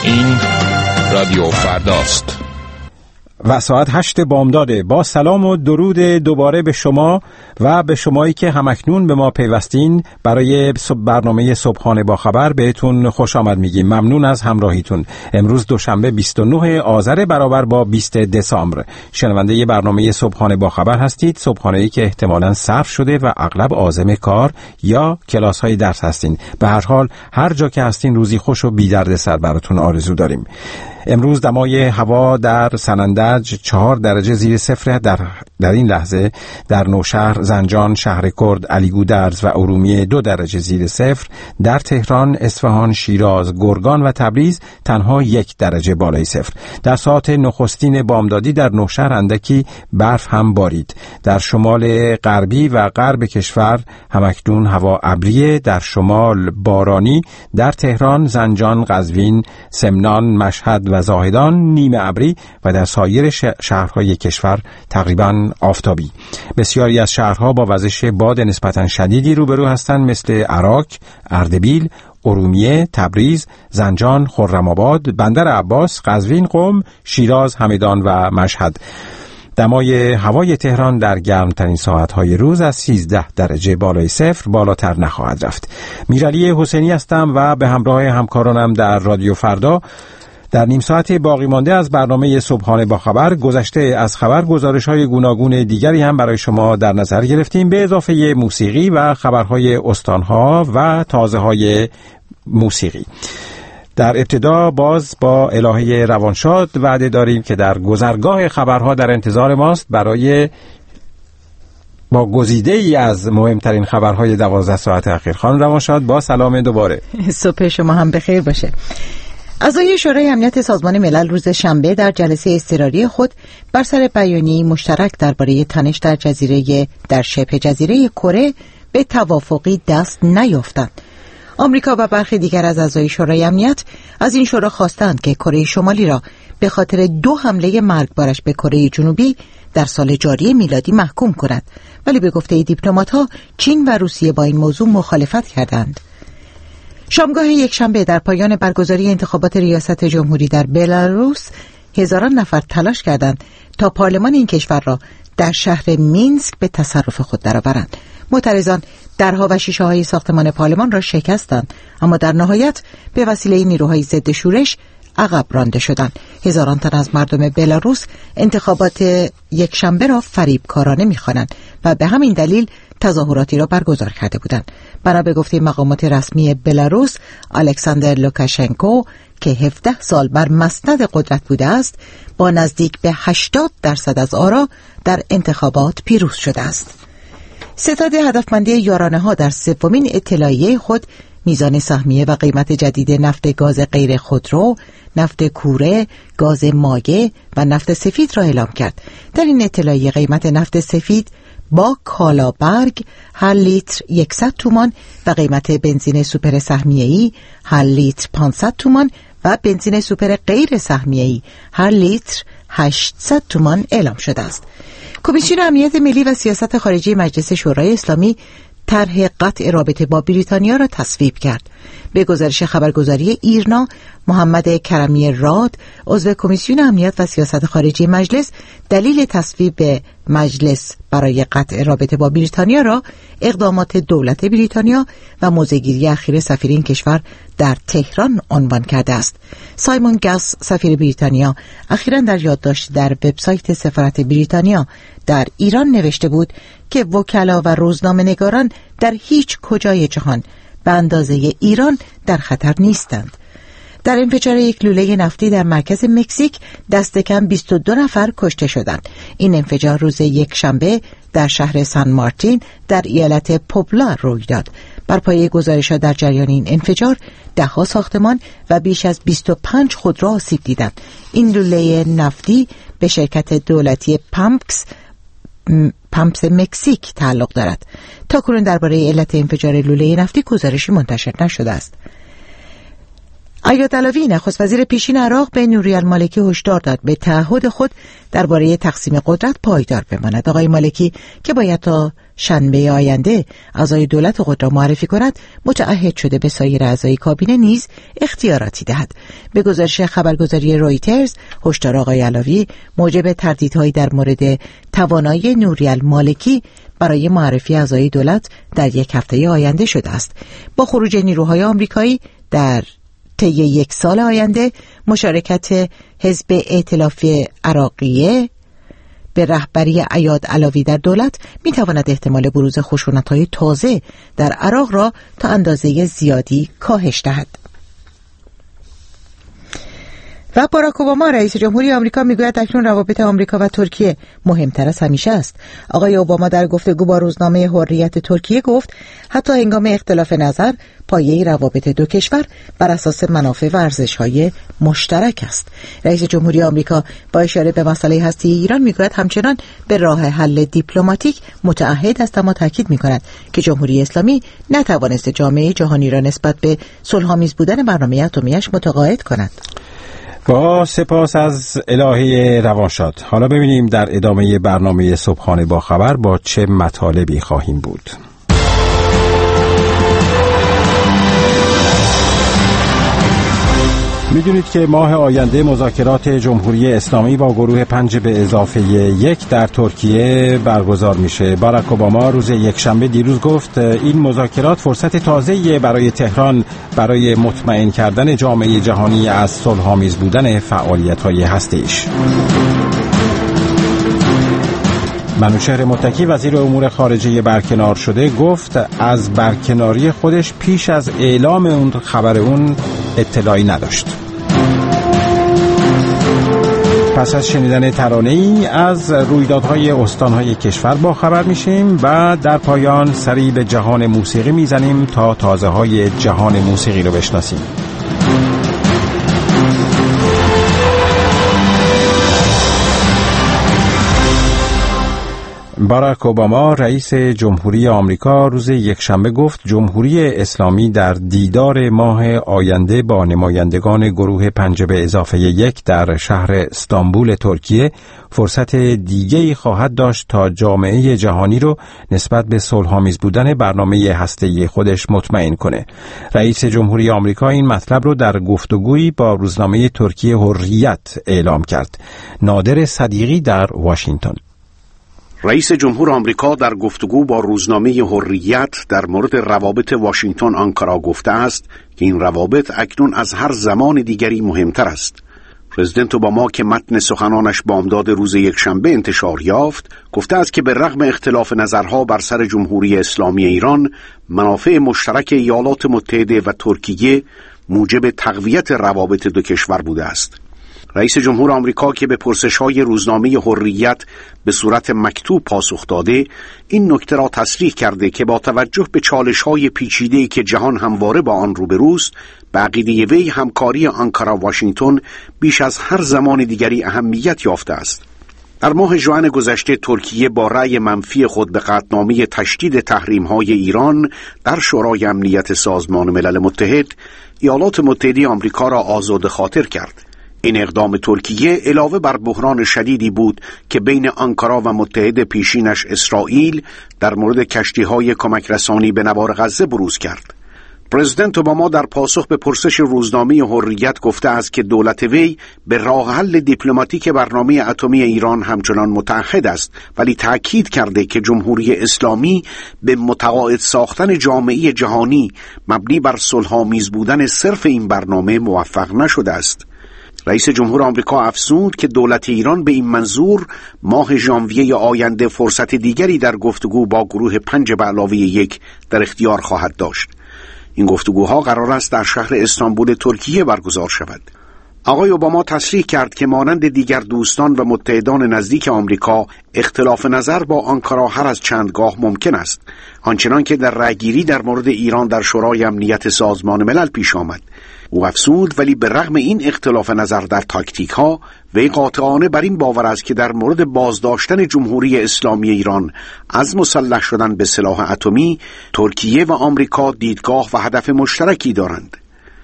این رادیو فرداست و ساعت 8 بامداده. با سلام و درود دوباره به شما و به شمایی که همکنون به ما پیوستین. برای برنامه صبحانه با خبر بهتون خوش آمد میگیم. ممنون از همراهیتون. امروز دوشنبه 29 آذر برابر با 20 دسامبر. شنونده ی برنامه صبحانه با خبر هستید. صبحانه‌ای که احتمالاً صرف شده و اغلب عازم کار یا کلاس‌های درس هستین. به هر حال هر جا که هستین روزی خوش و بی دردسر براتون آرزو داریم. امروز دمای هوا در سنندج 4 درجه زیر صفر در این لحظه. در نوشهر، زنجان، شهر کرد، علیگودرز و ارومیه 2 درجه زیر صفر. در تهران، اصفهان، شیراز، گرگان و تبریز تنها 1 درجه بالای صفر. در ساعت نخستین بامدادی در نوشهر اندکی برف هم بارید. در شمال غربی و غرب کشور همکنون هوا ابریه. در شمال بارانی. در تهران، زنجان، قزوین، سمنان، مشهد و زاهدان نیمه ابری و در سایر شهرهای کشور تقریباً آفتابی. بسیاری از شهرها با وزش باد نسبتاً شدیدی روبرو هستند، مثل عراق، اردبیل، ارومیه، تبریز، زنجان، خرم‌آباد، بندر عباس، قزوین، قم، شیراز، همدان و مشهد. دمای هوای تهران در گرمترین ساعتهای روز از 13 درجه بالای صفر بالاتر نخواهد رفت. میرعلی حسینی هستم و به همراه همکارانم در رادیو فردا در نیم ساعت باقی مانده از برنامه صبحانه با خبر گذشته از خبر گزارش‌های گوناگون دیگری هم برای شما در نظر گرفتیم، به اضافه موسیقی و خبرهای استانها و تازه‌های موسیقی. در ابتدا باز با الهه روانشاد وعده داریم که در گذرگاه خبرها در انتظار ماست برای با گزیده ای از مهمترین خبرهای 12 ساعت اخیر. خانم روانشاد با سلام دوباره. صبح شما هم بخیر باشه. اعضای شورای امنیت سازمان ملل روز شنبه در جلسه اضطراری خود بر سر بیانیه‌ای مشترک درباره تنش در شبه جزیره کره به توافقی دست نیافتند. آمریکا و برخی دیگر از اعضای شورای امنیت از این شورا خواستند که کره شمالی را به خاطر 2 حمله مرگبارش به کره جنوبی در سال جاری میلادی محکوم کند، ولی به گفته دیپلمات‌ها چین و روسیه با این موضوع مخالفت کردند. شامگاه یکشنبه در پایان برگزاری انتخابات ریاست جمهوری در بلاروس هزاران نفر تلاش کردند تا پارلمان این کشور را در شهر مینسک به تصرف خود درآورند. معترضان درها و شیشه‌های ساختمان پارلمان را شکستند، اما در نهایت به وسیله نیروهای ضد شورش عقب رانده شدند. هزاران تن از مردم بلاروس انتخابات یکشنبه را فریبکارانه می‌خوانند و به همین دلیل تظاهراتی را برگزار کرده بودند. بنا به گفته مقامات رسمی بلاروس، الکساندر لوکاشنکو که 17 سال بر مسند قدرت بوده است، با نزدیک به 80% از آرا در انتخابات پیروز شده است. ستاد هدفمندی یارانه‌ها در 3مین اطلاعیه خود میزان سهمیه و قیمت جدید نفت گاز غیر خودرو، نفت کوره، گاز مایع و نفت سفید را اعلام کرد. در این اطلاعیه قیمت نفت سفید با کالابرگ هر لیتر 100 تومان و قیمت بنزین سوپر سهمیه‌ای هر لیتر 500 تومان و بنزین سوپر غیر سهمیه‌ای هر لیتر 800 تومان اعلام شده است. کمیسیون امنیت ملی و سیاست خارجی مجلس شورای اسلامی طرح قطع رابطه با بریتانیا را تصویب کرد. به گزارش خبرگزاری ایرنا، محمد کرمی راد، عضو کمیسیون امنیت و سیاست خارجی مجلس، دلیل تصویب مجلس برای قطع رابطه با بریتانیا را اقدامات دولت بریتانیا و موضع‌گیری اخیر سفیر این کشور در تهران عنوان کرده است. سایمون گاس، سفیر بریتانیا، اخیراً در یادداشت در وبسایت سفارت بریتانیا در ایران نوشته بود که وکلا و روزنامه‌نگاران در هیچ کجای جهان به اندازه ایران در خطر نیستند. در انفجار یک لوله نفتی در مرکز مکزیک دست کم 22 نفر کشته شدند. این انفجار روز یکشنبه در شهر سان مارتین در ایالت پوبلا روی داد. بر پایه گزارش‌ها در جریان این انفجار 10 ساختمان و بیش از 25 خودرو آسیب دیدند. این لوله نفتی به شرکت دولتی پمپس مکزیک تعلق دارد. تاکنون درباره علت انفجار لوله نفتی گزارشی منتشر نشده است. عیاد علوی نخست وزیر پیشین عراق به نوری المالکی هشدار داد به تعهد خود درباره تقسیم قدرت پایدار بماند. آقای مالکی که باید تا شنبه آینده اعضای دولت خود را معرفی کند، متعهد شده به سایر اعضای کابینه نیز اختیاراتی دهد. به گزارش خبرگزاری رویترز، هشدار آقای علوی موجب تردیدهایی در مورد توانایی نوری المالکی برای معرفی اعضای دولت در یک هفته آینده شده است. با خروج نیروهای آمریکایی در طی یک سال آینده، مشارکت حزب ائتلاف عراقیه به رهبری عیاد علوی در دولت می‌تواند احتمال بروز خشونت‌های تازه در عراق را تا اندازه زیادی کاهش دهد. و باراک اوباما رئیس جمهوری آمریکا میگوید اکنون روابط آمریکا و ترکیه مهمتر از همیشه است. آقای اوباما در گفتگو با روزنامه حریت ترکیه گفت حتی هنگام اختلاف نظر، پایه روابط دو کشور بر اساس منافع و ارزش‌های مشترک است. رئیس جمهوری آمریکا با اشاره به مسئله هستی ایران میگوید همچنان به راه حل دیپلماتیک متعهد است، اما تاکید می‌کند که جمهوری اسلامی نتوانست جامعه جهانی را نسبت به صلح‌آمیز بودن برنامه اتمی‌اش متقاعد کند. با سپاس از الهه روانشاد. حالا ببینیم در ادامه برنامه صبحانه با خبر با چه مطالبی خواهیم بود. میدونید که ماه آینده مذاکرات جمهوری اسلامی با گروه 5 به اضافه 1 در ترکیه برگزار میشه. باراک اوباما روز یکشنبه دیروز گفت این مذاکرات فرصت تازه‌ای برای تهران برای مطمئن کردن جامعه جهانی از صلح‌آمیز بودن فعالیت‌های هسته‌ایش. منوچهر متکی وزیر امور خارجه برکنار شده گفت از برکناری خودش پیش از اعلام اون خبر اون اطلاعی نداشت. پس از شنیدن ترانه‌ای از رویدادهای استانهای کشور با خبر میشیم و در پایان سری به جهان موسیقی میزنیم تا تازه‌های جهان موسیقی رو بشناسیم. باراک اوباما رئیس جمهوری آمریکا روز یکشنبه گفت جمهوری اسلامی در دیدار ماه آینده با نمایندگان گروه 5 به اضافه 1 در شهر استانبول ترکیه فرصت دیگه‌ای خواهد داشت تا جامعه جهانی رو نسبت به صلح‌آمیز بودن برنامه هسته‌ای خودش مطمئن کنه. رئیس جمهوری آمریکا این مطلب رو در گفتگویی با روزنامه ترکیه حریت اعلام کرد. نادر صدیقی در واشنگتن. رئیس جمهور آمریکا در گفتگو با روزنامه حریت در مورد روابط واشنگتن آنکارا گفته است که این روابط اکنون از هر زمان دیگری مهمتر است. پرزیدنت اوباما که متن سخنانش بامداد روز یکشنبه انتشار یافت، گفته است که به رغم اختلاف نظرها بر سر جمهوری اسلامی ایران، منافع مشترک ایالات متحده و ترکیه موجب تقویت روابط دو کشور بوده است. رئیس جمهور آمریکا که به پرسش‌های روزنامه حریت به صورت مکتوب پاسخ داده، این نکته را تصریح کرده که با توجه به چالش‌های پیچیده‌ای که جهان همواره با آن روبروست، به عقیده وی همکاری آنکارا واشنگتن بیش از هر زمان دیگری اهمیت یافته است. در ماه ژوئن گذشته ترکیه با رأی منفی خود به قطعنامه تشدید تحریم‌های ایران در شورای امنیت سازمان ملل متحد، ایالات متحده آمریکا را آزرده خاطر کرد. این اقدام ترکیه علاوه بر بحران شدیدی بود که بین آنکارا و متحد پیشینش اسرائیل در مورد کشتی‌های کمک رسانی به نوار غزه بروز کرد. پرزیدنت اوباما در پاسخ به پرسش روزنامه حریت گفته است که دولت وی به راه حل دیپلماتیک برنامه اتمی ایران همچنان متعهد است، ولی تأکید کرده که جمهوری اسلامی به متقاعد ساختن جامعه جهانی مبنی بر صلح‌آمیز بودن صرف این برنامه موفق نشده است. رئیس جمهور آمریکا افزود که دولت ایران به این منظور ماه ژانویه آینده فرصت دیگری در گفتگو با گروه 5 به علاوه 1 در اختیار خواهد داشت. این گفتگوها قرار است در شهر استانبول ترکیه برگزار شود. آقای اوباما تصریح کرد که مانند دیگر دوستان و متحدان نزدیک آمریکا، اختلاف نظر با آنکارا هر از چندگاه ممکن است، آنچنان که در رأیگیری در مورد ایران در شورای امنیت سازمان ملل پیش آمد. او افزود ولی به رغم این اختلاف نظر در تاکتیک ها، وی قاطعانه بر این باور است که در مورد بازداشتن جمهوری اسلامی ایران از مسلح شدن به سلاح اتمی، ترکیه و آمریکا دیدگاه و هدف مشترکی دارند.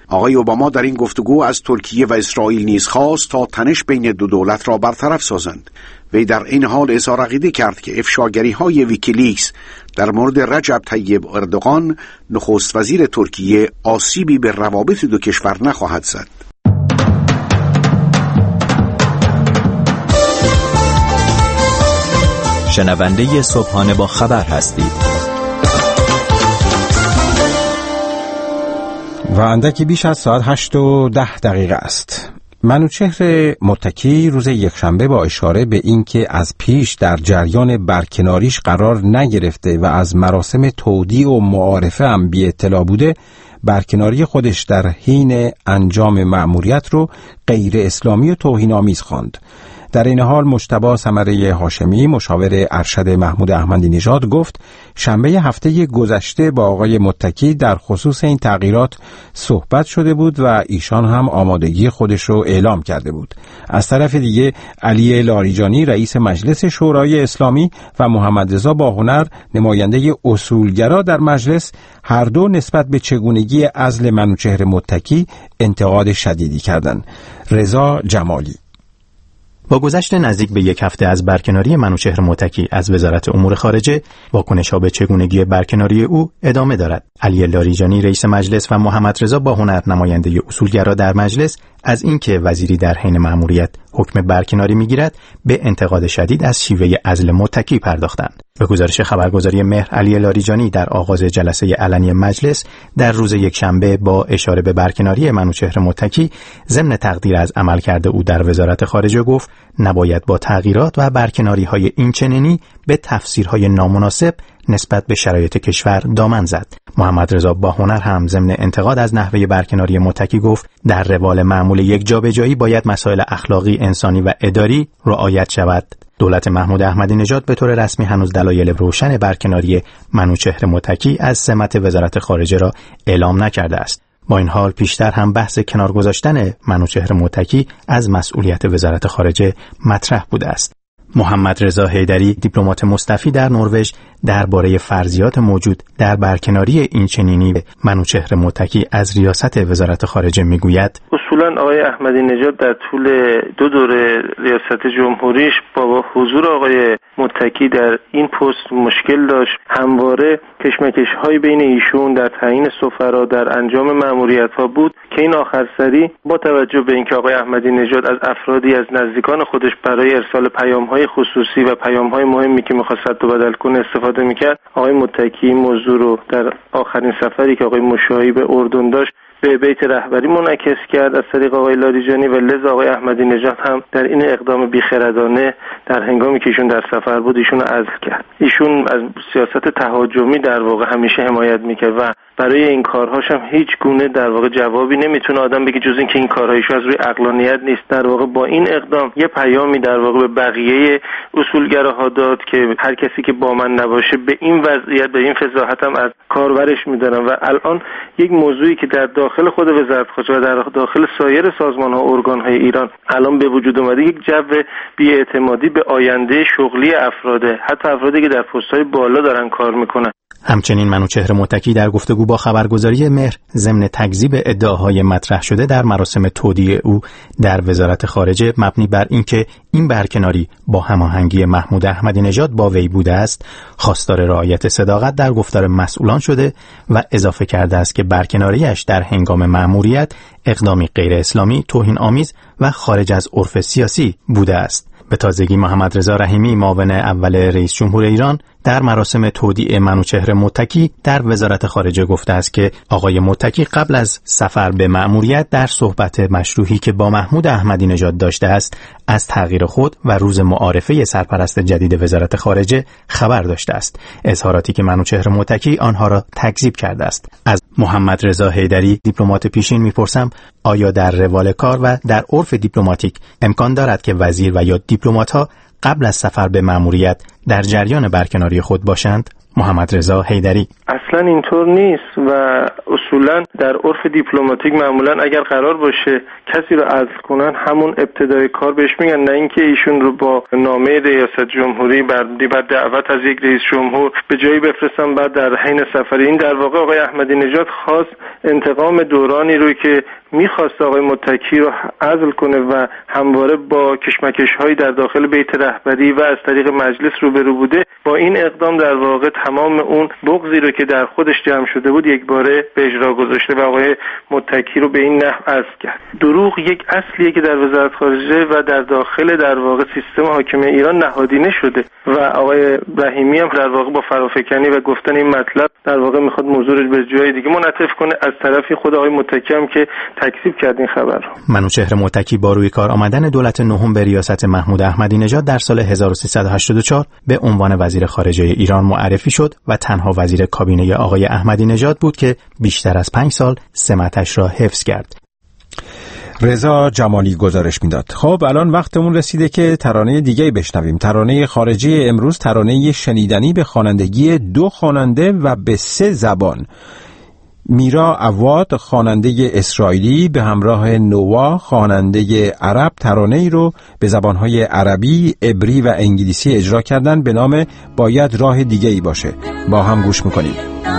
آقای اوباما در این گفتگو از ترکیه و اسرائیل نیز خواست تا تنش بین دو دولت را برطرف سازند. وی در این حال اظهار عقیده کرد که افشاگری‌های ویکیلیکس در مورد رجب طیب اردوغان نخست وزیر ترکیه آسیبی به روابط دو کشور نخواهد زد. شنونده صبحانه با خبر هستید. و اندکی بیش از ساعت 8:10 است. منوچهر متکی روز یکشنبه با اشاره به اینکه از پیش در جریان برکناریش قرار نگرفته و از مراسم تودیع و معارفه هم بی اطلاع بوده، برکناری خودش در حین انجام مأموریت رو غیر اسلامی و توهین‌آمیز خواند. در این حال مجتبی ثمره هاشمی مشاور ارشد محمود احمدی نژاد گفت شنبه هفته گذشته با آقای متکی در خصوص این تغییرات صحبت شده بود و ایشان هم آمادگی خودش رو اعلام کرده بود. از طرف دیگه علی لاریجانی رئیس مجلس شورای اسلامی و محمد رضا باهنر نماینده اصولگرا در مجلس هر دو نسبت به چگونگی عزل منوچهر متکی انتقاد شدیدی کردند. رضا جمالی: با گذشت نزدیک به یک هفته از برکناری منوچهر متکی از وزارت امور خارجه، واکنش‌ها به چگونگی برکناری او ادامه دارد. علی لاریجانی رئیس مجلس و محمد رضا باهنر نماینده اصولگرا در مجلس از اینکه وزیری در حین مأموریت حکم برکناری میگیرد به انتقاد شدید از شیوه عزل متکی پرداختند. به گزارش خبرگزاری مهر، علی لاریجانی در آغاز جلسه علنی مجلس در روز یکشنبه با اشاره به برکناری منوچهر متکی ضمن تقدیر از عملکرد او در وزارت خارجه گفت نباید با تغییرات و برکناری‌های اینچنینی به تفسیرهای نامناسب نسبت به شرایط کشور دامن زد. محمد رضا باهنر هم ضمن انتقاد از نحوه برکناری متکی گفت در روال معمول یک جابجایی باید مسائل اخلاقی، انسانی و اداری رعایت شود. دولت محمود احمدی نژاد به طور رسمی هنوز دلایل روشن برکناری منوچهر متکی از سمت وزارت خارجه را اعلام نکرده است. با این حال پیشتر هم بحث کنار گذاشتن منوچهر متکی از مسئولیت وزارت خارجه مطرح بوده است. محمد رضا حیدری دیپلمات مستفی در نروژ درباره فرضیات موجود در برکناری اینچنینی منوچهر متکی از ریاست وزارت خارجه میگوید اصولا آقای احمدی نژاد در طول 2 دوره ریاست جمهوریش با حضور آقای متکی در این پست مشکل داشت. همواره کشمکش‌های بین ایشون در تعیین سفرا در انجام مأموریت‌ها بود که این آخر سری با توجه به اینکه آقای احمدی نژاد از افرادی از نزدیکان خودش برای ارسال پیام‌های خصوصی و پیام‌های مهمی که می‌خواست رد و بدل کنه استفاده می‌کرد، آقای متکی این موضوع رو در آخرین سفری که آقای مشاهی به اردن داشت به بیت رهبری منعکس کرد از طریق آقای لاریجانی و لذا آقای احمدی نژاد هم در این اقدام بیخردانه در هنگامی که ایشون در سفر بود ایشون عزل کرد. ایشون از سیاست تهاجمی در واقع همیشه حمایت میکرد و برای این کارهاش هم هیچ گونه در واقع جوابی نمیتونه آدم بگه جز این که این کارهایش از روی عقلانیت نیست. در واقع با این اقدام یه پیامی در واقع به بقیه اصولگراها داد که هر کسی که با من نباشه به این وضعیت به این فضاحت هم از کارورش میدارن و الان یک موضوعی که در داخل خود وزارت خارجه و در داخل سایر سازمان‌ها و ارگان‌های ایران الان به وجود اومده، یک جو بی‌اعتمادی به آینده شغلی افراده، حتی افرادی که در پست‌های بالا دارن کار میکنن. همچنین منوچهر متکی در گفتگو با خبرگزاری مهر ضمن تکذیب ادعاهای مطرح شده در مراسم تودیع او در وزارت خارجه مبنی بر اینکه این برکناری با هماهنگی محمود احمدی نژاد با وی بوده است، خواستار رعایت صداقت در گفتار مسئولان شده و اضافه کرده است که برکناریش در هنگام مأموریت اقدامی غیر اسلامی، توهین آمیز و خارج از عرف سیاسی بوده است. به تازگی محمد رضا رحیمی معاون اول رئیس جمهور ایران در مراسم تودیع منوچهر متکی در وزارت خارجه گفته است که آقای متکی قبل از سفر به مأموریت در صحبت مشروحی که با محمود احمدی نژاد داشته است از تغییر خود و روز معارفه سرپرست جدید وزارت خارجه خبر داشته است. اظهاراتی که منوچهر متکی آنها را تکذیب کرده است. از محمد رضا حیدری دیپلمات پیشین میپرسم آیا در روال کار و در عرف دیپلماتیک امکان دارد که وزیر و یا دیپلمات‌ها قبل از سفر به مأموریت در جریان برکناری خود باشند؟ محمد رضا حیدری: اصلا اینطور نیست و اصولا در عرف دیپلماتیک معمولا اگر قرار باشه کسی رو عزل کنن همون ابتدای کار بهش میگن، نه اینکه ایشون رو با نامه ریاست جمهوری بر دعوت از یک رئیس جمهور به جایی بفرستن بعد در حین سفر. این در واقع آقای احمدی نژاد خواست انتقام دورانی رو که میخواست آقای متکی رو عزل کنه و همواره با کشمکش‌هایی در داخل بیت رهبری و از طریق مجلس روبرو بوده، با این اقدام در واقع تمام اون بغضی رو که در خودش جمع شده بود یک باره به اجرا گذاشته و آقای متکی رو به این نحو عزل کرد. دروغ یک اصلیه که در وزارت خارجه و در داخل در واقع سیستم حاکم ایران نهادینه شده و آقای رحیمی هم در واقع با فرافکنی و گفتن این مطلب در واقع میخواد موضوع رو به جای دیگه منعطف کنه. از طرفی خود آقای متکی هم که تکذیب کرد این خبر رو. منوچهر متکی با روی کار آمدن دولت نهم به ریاست محمود احمدی نژاد در سال 1384 به عنوان وزیر خارجه ایران معرفی شد و تنها وزیر کابینه آقای احمدی نژاد بود که بیشتر از 5 سال سمتش را حفظ کرد. رضا جمالی گزارش میداد. خب الان وقتمون رسیده که ترانه دیگه بشنویم. ترانه خارجی امروز ترانه شنیدنی به خوانندگی 2 خواننده و به 3 زبان. میرا عواد خواننده اسرائیلی به همراه نوا خواننده عرب ترانه‌ای رو به زبان‌های عربی، عبری و انگلیسی اجرا کردن به نام باید راه دیگه‌ای باشه. با هم گوش می‌کنیم.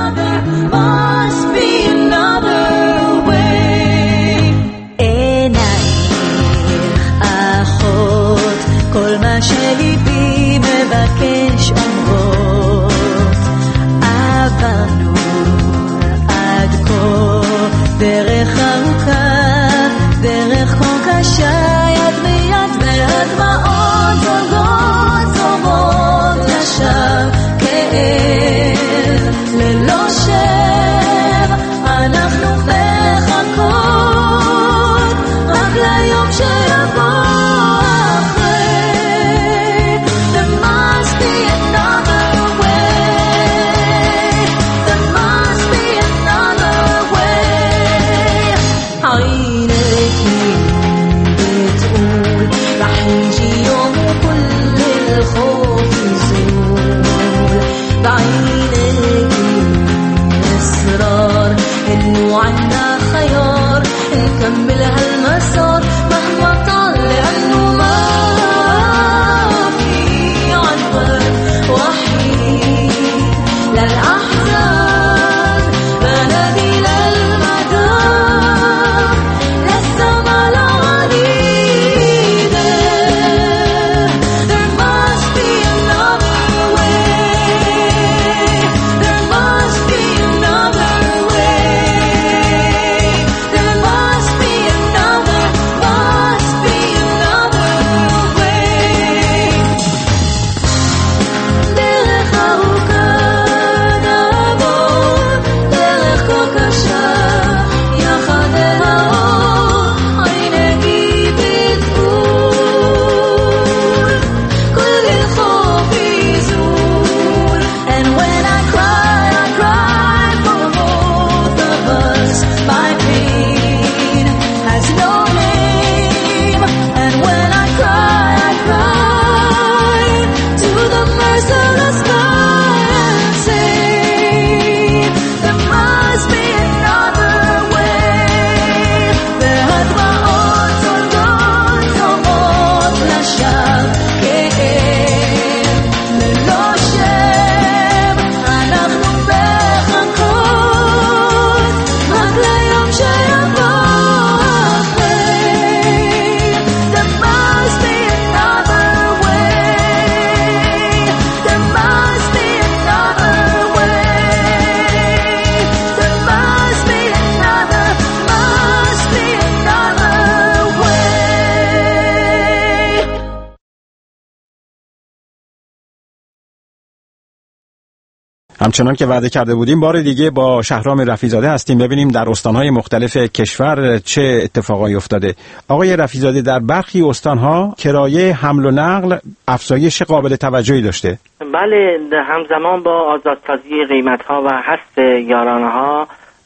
שליבי מבקש אומרות עברנו עד כה דרך ארוכה דרך כה קשה יד ביד והדמעות זולגות זורמות לשווא כאב ללא שם אנחנו מחכות רק ליום שיבוא همچنان که وعده کرده بودیم بار دیگه با شهرام رفیع‌زاده هستیم ببینیم در استان‌های مختلف کشور چه اتفاقایی افتاده. آقای رفیع‌زاده، در برخی استان‌ها کرایه حمل و نقل افزایش قابل توجهی داشته. بله، همزمان با آزادسازی قیمت‌ها و حذف یارانه‌ها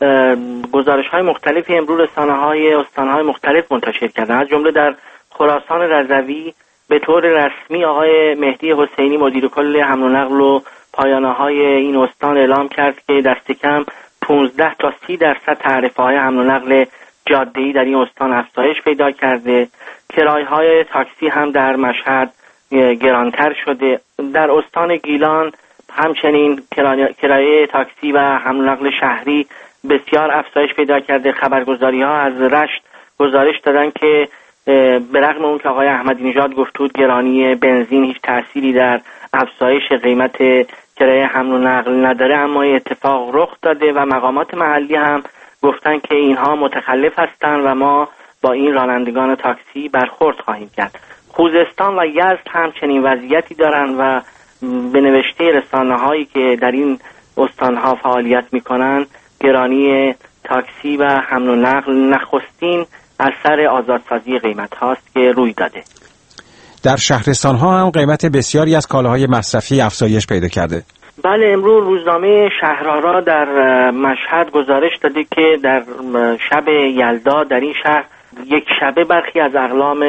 گزارش‌های مختلفی امروز استان‌های مختلف منتشر کردند. از جمله در خراسان رضوی به طور رسمی آقای مهدی حسینی مدیر کل حمل و نقل و پایانه‌های این استان اعلام کرد که دست کم 15 تا 30% تعرفه‌های حمل و نقل جاده‌ای در این استان افزایش پیدا کرده. کرایه‌های تاکسی هم در مشهد گرانتر شده. در استان گیلان همچنین کرایه تاکسی و حمل و نقل شهری بسیار افزایش پیدا کرده. خبرگزاری‌ها از رشت گزارش دادن که به رغم اون که آقای احمدی نژاد گفت بود گرانی بنزین هیچ تأثیری در افزایش قیمت کرایه حمل و نقل نداره، اما اتفاق رخ داده و مقامات محلی هم گفتن که اینها متخلف هستند و ما با این رانندگان تاکسی برخورد خواهیم کرد. خوزستان و یزد هم چنین وضعیتی دارن و به نوشته رسانه‌هایی که در این استان‌ها فعالیت می‌کنن گرانی تاکسی و حمل و نقل نخستین اثر آزادسازی قیمت هاست که روی داده. در شهرستان ها هم قیمت بسیاری از کالاهای مصرفی افزایش پیدا کرده. بله، امروز روزنامه شهرآرا در مشهد گزارش داده که در شب یلدا در این شهر یک شبه برخی از اقلام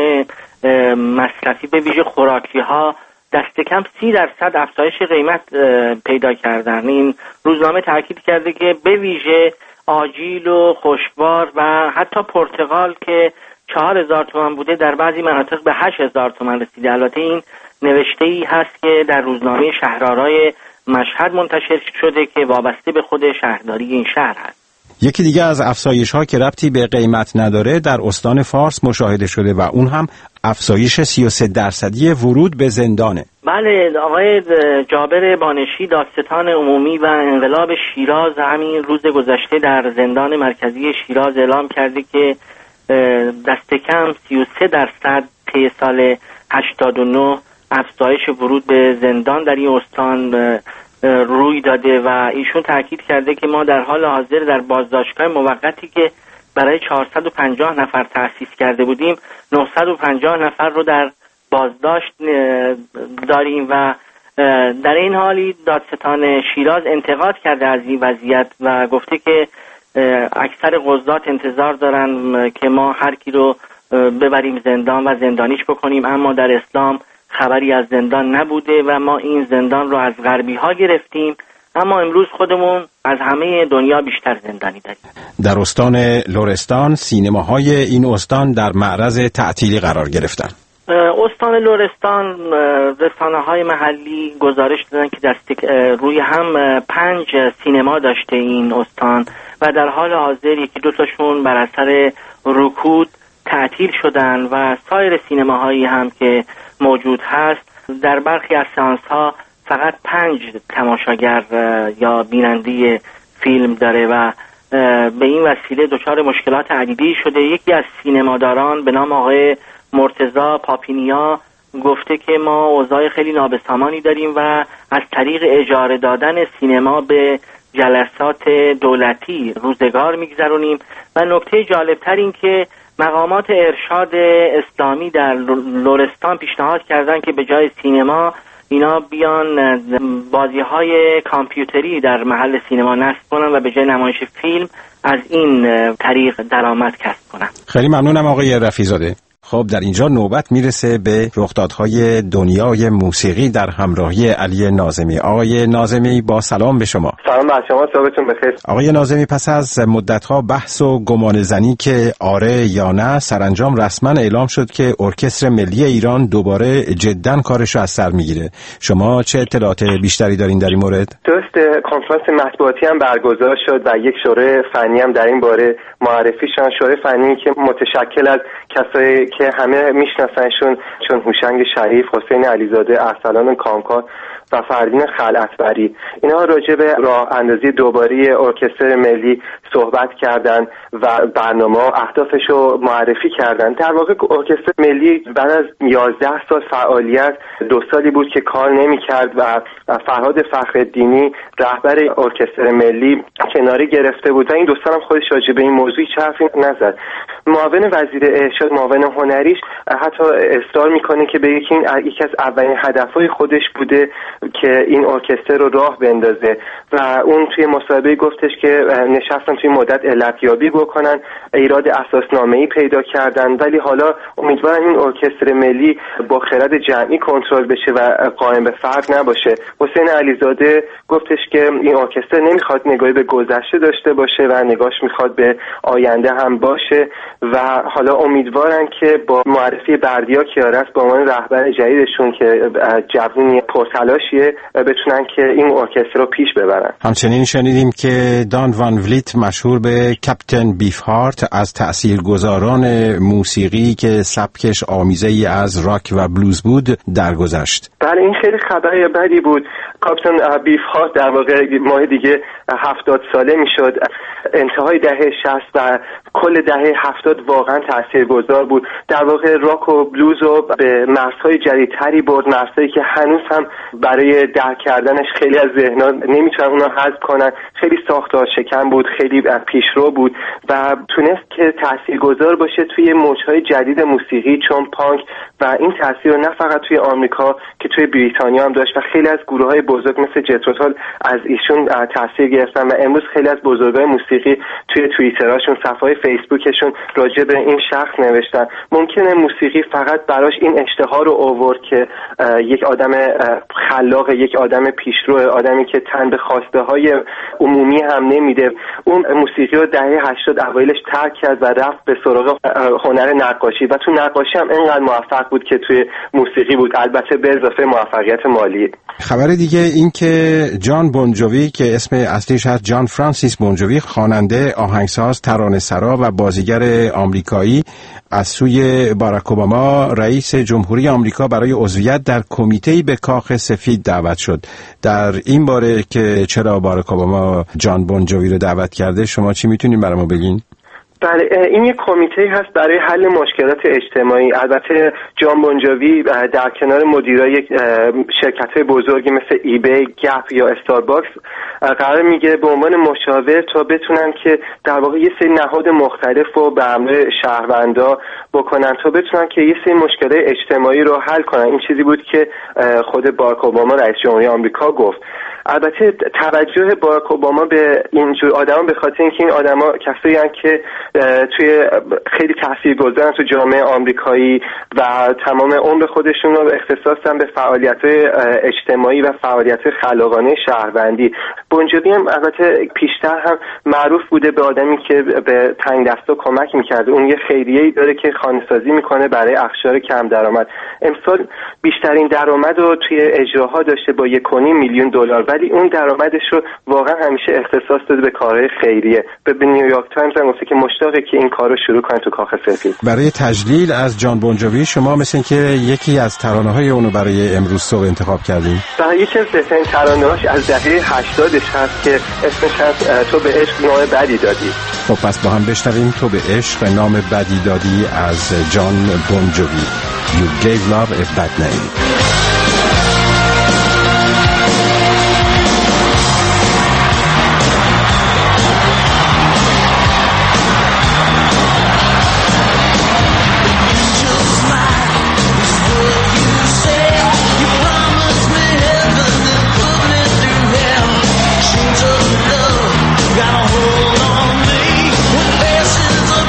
مصرفی به ویژه خوراکی ها دست کم 30% افزایش قیمت پیدا کردن. این روزنامه تاکید کرده که به ویژه آجیل و خوشبار و حتی پرتقال که 4000 تومان بوده در بعضی مناطق به 8000 تومان رسیده. البته این نوشته‌ای هست که در روزنامه شهرآرای مشهد منتشر شده که وابسته به خود شهرداری این شهر هست. یکی دیگه از افزایش‌ها که ربطی به قیمت نداره در استان فارس مشاهده شده و اون هم افزایش 33% ورود به زندانه. بله، آقای جابر بانشی دادستان عمومی و انقلاب شیراز همین روز گذشته در زندان مرکزی شیراز اعلام کرده که دست کم 33% طی سال 89 افزایش ورود به زندان در این استان روی داده و ایشون تاکید کرده که ما در حال حاضر در بازداشتگاه موقتی که برای 450 نفر تأسیس کرده بودیم 950 نفر رو در بازداشت داریم و در این حالی دادستان شیراز انتقاد کرده از این وضعیت و گفته که اکثر قضات انتظار دارن که ما هر کی رو ببریم زندان و زندانیش بکنیم، اما در اسلام خبری از زندان نبوده و ما این زندان رو از غربی ها گرفتیم، اما امروز خودمون از همه دنیا بیشتر زندانی داریم. در استان لرستان سینماهای این استان در معرض تعطیلی قرار گرفتن. استان لرستان رسانه‌های محلی گزارش دادن که روی هم 5 سینما داشته این استان و در حال حاضر یکی دو تاشون بر اثر رکود تعطیل شدن و سایر سینماهایی هم که موجود هست در برخی از سئانس‌ها فقط 5 تماشاگر یا بیننده فیلم داره و به این وسیله دچار مشکلات عدیدی شده. یکی از سینماداران به نام آقای مرتضی پاپینیا گفته که ما اوضاع خیلی نابسامانی داریم و از طریق اجاره دادن سینما به جلسات دولتی روزگار میگذرونیم و نکته جالبتر این که مقامات ارشاد اسلامی در لرستان پیشنهاد کردن که به جای سینما اینا بیان بازی‌های کامپیوتری در محل سینما نصب کنن و به جای نمایش فیلم از این طریق درآمد کسب کنن. خیلی ممنونم آقای رفیع‌زاده. خب در اینجا نوبت میرسه به رخدادهای دنیای موسیقی در همراهی علی ناظمی. آقای ناظمی با سلام به شما. سلام بر شما، صبحتون بخیر. آقای ناظمی، پس از مدت‌ها بحث و گمانه‌زنی که آره یا نه، سرانجام رسما اعلام شد که ارکستر ملی ایران دوباره جداً کارش رو از سر میگیره. شما چه اطلاعات بیشتری دارین در این مورد؟ درست، کنفرانس مطبوعاتی هم برگزار شد و یک شورای فنی هم در این باره معرفی شد. شورای فنی که متشکل از کسایی که همه میشناسنشون چون هوشنگ شریف، حسین علیزاده، ارسلان کامکار و فردین خلعتبری، اینها راجع به راه اندازی دوباره ارکستر ملی صحبت کردن و برنامه و اهدافش رو معرفی کردن. در واقع ارکستر ملی بعد از 11 سال فعالیت 2 سالی بود که کار نمی‌کرد و فرهاد فخرالدینی رهبر ارکستر ملی کناری گرفته بود و این 2 سال هم خودش راجع به این موضوع هیچ حرفی نزد. معاون وزیر ارشاد، معاون هنریش حتی اصرار میکنه که به یکی از اولین هدفهای خودش بوده که این ارکستر رو راه بندازه و اون توی مصاحبه گفتش که نشستن توی مدت علتیابی بکنن، ایراد اساسنامه‌ای پیدا کردن، ولی حالا امیدوارن این ارکستر ملی با خرد جمعی کنترل بشه و قائم به فرد نباشه. حسین علیزاده گفتش که این ارکستر نمیخواد نگاهی به گذشته داشته باشه و نگاهش میخواد به آینده هم باشه و حالا امیدوارن که با معرفی بردیا کیارست به عنوان رهبر جدیدشون که جوونی پرتلاشیه بتونن که این ارکستر رو پیش ببرن. همچنین شنیدیم که دان وان ولیت مشهور به کاپیتان بیفهارت از تأثیرگذاران موسیقی که سبکش آمیزه‌ای از راک و بلوز بود درگذشت. بله این خیلی خبر بدی بود. کاپیتان بیفهارت در واقع ماه دیگه 70 ساله میشد. انتهای دهه 60 و کل دهه 70 واقعا تاثیرگذار بود. در واقع راک و بلوز رو به مرزهای جدیدتری برد، مرزهایی که هنوز هم برای درک کردنش خیلی از ذهن‌ها نمیتونن اونا حذف کنن. خیلی ساختار شکن بود، خیلی پیشرو بود و تونست که تاثیرگذار باشه توی موجهای جدید موسیقی چون پانک و این تاثیر رو نه فقط توی آمریکا که توی بریتانیا هم داشت و خیلی از گروه‌های بزرگ مثل جترو تال از ایشون تاثیر گرفتن و امروز خیلی از بزرگای موسیقی توی توییتراشون، صفحه‌های فیسبوکشون راجع به این شخص نوشتن. ممکنه موسیقی فقط براش این اشتها رو آورد که یک آدم خلاق، یک آدم پیشرو، آدمی که تن به خواسته‌های عمومی هم نمیده. اون موسیقی رو دهه 80 اوایلش ترک کرد و رفت به سراغ هنر نقاشی و تو نقاشی هم اینقدر موفق بود که توی موسیقی بود، البته به اضافه موفقیت مالی. خبر دیگه این که جان بونجوی که اسم اصلیش هست جان فرانسیس بونجوی، خواننده، آهنگساز، ترانه‌سرا و بازیگر آمریکایی، از سوی باراک اوباما رئیس جمهوری آمریکا برای عضویت در کمیته‌ای به کاخ سفید دعوت شد. در این باره که چرا باراک اوباما جان بونجوی رو دعوت کرده شما چی میتونین برامون بگین؟ بله این یک کمیته هست برای حل مشکلات اجتماعی. البته جان بونجوی در کنار مدیرای شرکت‌های بزرگی مثل ایبی، گپ یا استارباکس قرار میگیره به عنوان مشاور تا بتونن که در واقع یه سری نهاد مختلف رو به امر شهروندا بکنن تا بتونن که یه سری مشکلات اجتماعی رو حل کنن. این چیزی بود که خود باراک اوباما رئیس جمهوری آمریکا گفت. البته توجه باراک اوباما به اینجور آدما به خاطر اینکه این آدما کسایی هستند که توی خیلی تاثیرگذارن تو جامعه آمریکایی و تمام عمر خودشون رو اختصاص دادن به فعالیت‌های اجتماعی و فعالیت‌های خلاقانه شهروندی. بونجوی هم البته پیشتر هم معروف بوده به آدمی که به تنگ دستا کمک می‌کرده. اون یه خیریه‌ای داره که خانه‌سازی می‌کنه برای اقشار کم درآمد. امسال بیشترین درآمد رو توی اجراها داشته با 1.5 میلیون دلار، ولی اون درآمدش رو واقعا همیشه اختصاص داده به کارهای خیریه. به نیویورک تایمز هم گفته که مشتاقه که این کارو شروع کنه تو کاخ سفید. برای تجلیل از جان بونجوی شما مثل که یکی از ترانه‌های اونو برای امروز صبح انتخاب کردین. برای یکی از بهترین ترانه‌هاش از دهه 80ش هست که اسمش هست تو به عشق نام بدی دادی. خب پس با هم بشنویم تو به عشق نام بدی دادی از جان بونجوی. You gave love a bad name.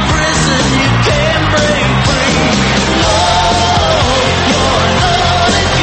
You're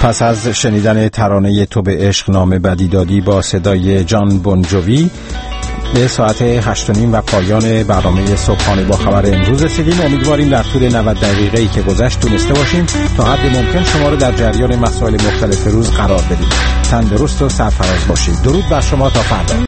پس از شنیدن ترانه تو به عشق نامه بدی دادی با صدای جان بونجوی به ساعت 8:30 و پایان برنامه صبحانه با خبر امروز رسیدیم. امیدواریم در طول 90 دقیقه‌ای که گذشت تونسته باشیم تا حد ممکن شما رو در جریان مسائل مختلف روز قرار بدیم. تندرست و سرفراز باشید. درود بر شما تا فردا.